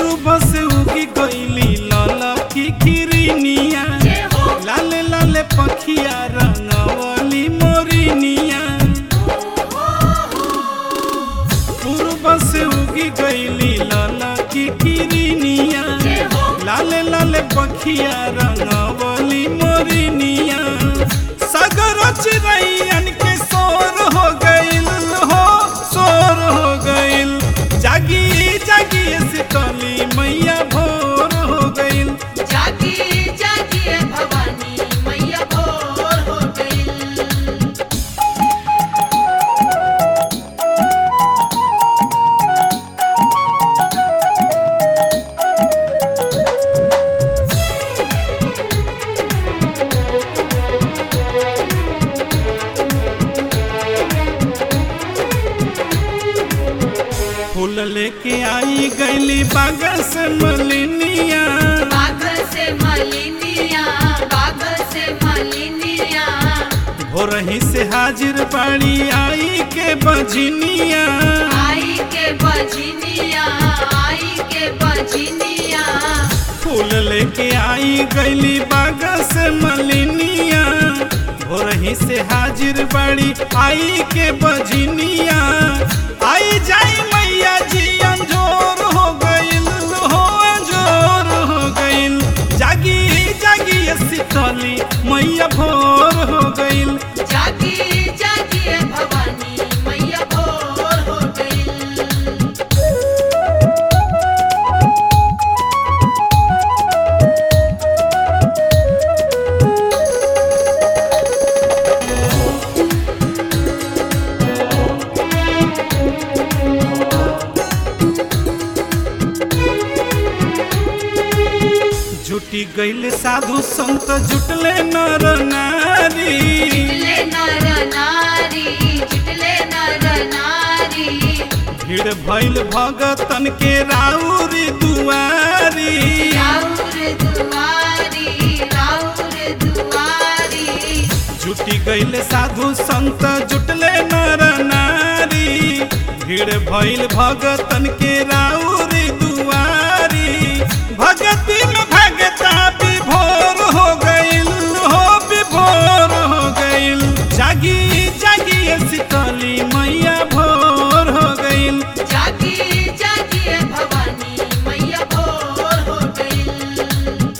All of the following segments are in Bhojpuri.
पूर्व से उगी गईली लाला की किरनिया लाले लाले पखिया रंगवली मोरिनिया पूर्व से उगी गईली लाला की किरनिया लाले लाले पखिया रंगवली मोरिनिया सागर चिरैयन के शोर हो गइल हो शोर हो गइल जागी जागी शीतली मैया भोर हो गइल जागी जागी भवानी मैया भोर हो गइल। फूल लेके आई गईली बाग से मलिनिया बाग से मलिनिया बाग से मलिनिया भोरही से हाजिर बाड़ी आई के बजनिया आई के बजनिया आई के बजनिया फूल लेके आई गईली बाग से मलिनिया भोरही से हाजिर बाड़ी आई के बजनिया आई जाई मैया जी अंजोर हो गइल हो अंजोर हो गइल जागी जागी शीतली मैया भोर हो गइल जागी जागी भवानी मैया भोर हो गइल। जुटी गइल साधु संत जुटले नर नारी जुटले नर नारी जुटले नर नारी भीड़ भइल भगतन के राउरी दुआरी राउर दुआरी राउर दुआरी जुटी गइल साधु संत जुटले नर नारी भीड़ भइल भगतन के राउरी दुआरी भगती में भगता विभोर हो गइल हो विभोर हो गइल जागी जागी शीतली मैया भोर हो गइल जागी जागी भवानी मैया भोर हो गइल।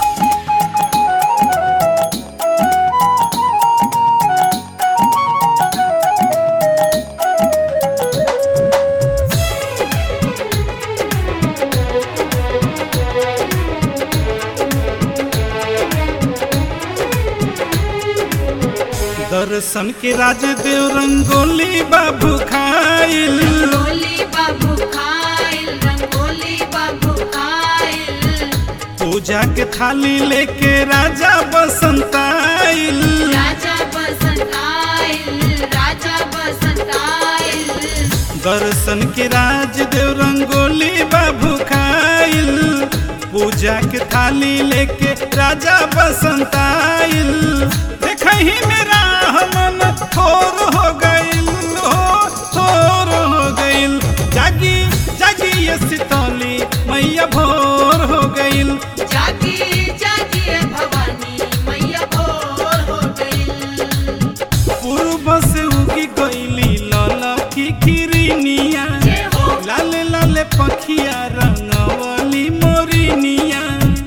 दर्शन के राजदेव रंगोली बाबू खाइल रंगोली बाबू खाइल रंगोली बाबू खाइल पूजा के थाली लेके राजा बसंत आइल राजा बसंत आइल राजा बसंत आइल दर्शन के राजदेव रंगोली बाबू खाइल पूजा के थाली लेके राजा बसंत आइल देखही मेरा मन थोर हो गइल हो थोर हो गइल जागी जागी शीतली मैया भोर हो गइल जागी जागी भवानी मैया भोर हो गइल। पूर्व से उगी गईली लाला की किरनिया लाले लाले पखिया रंगवली मोरिनिया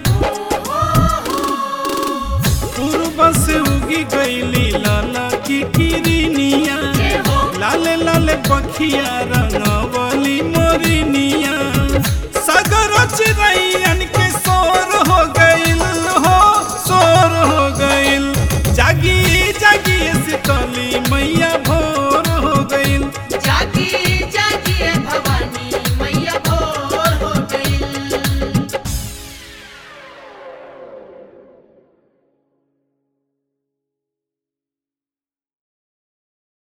पूर्व से उगी गईली लाला की किरनिया लाले लाले पखिया रंग